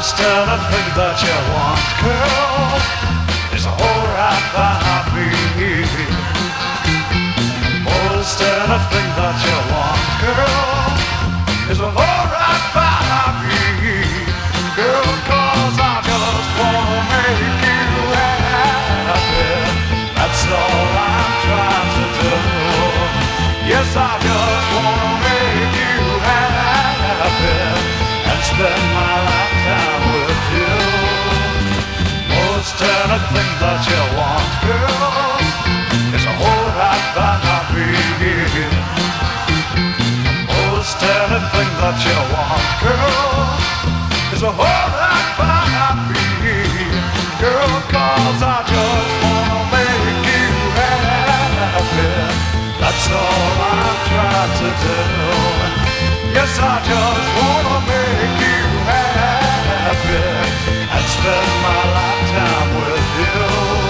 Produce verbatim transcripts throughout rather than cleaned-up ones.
Most anything that you want, girl, is alright by me. Most anything that you want, girl, is alright by me. Girl, cause I just wanna make you happy. That's all I'm trying to do. Yes, I just wanna make you happy and spend my lifetime with you. Most anything that you want, girl, is alright by me. Most anything that you want, girl, is alright by me. Girl, cause I just wanna make you happy. That's all I'm trying to do. Yes, I just wanna make you happy and spend my lifetime with you.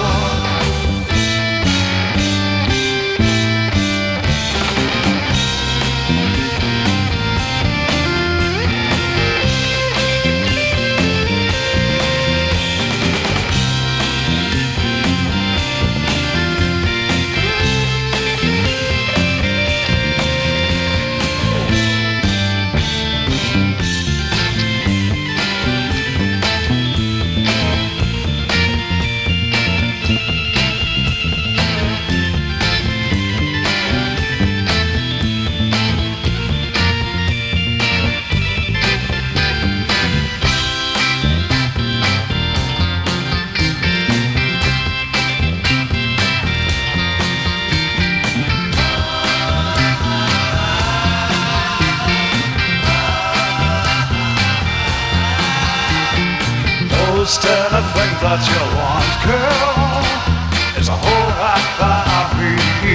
Most anything that you want, girl, is alright by me.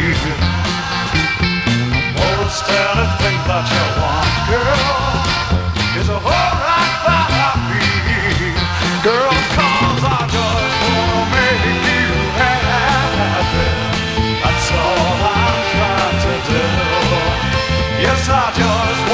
Most anything that you want, girl, is alright by me. Girl, cause I just wanna make you happy. That's all I'm trying to do. Yes, I just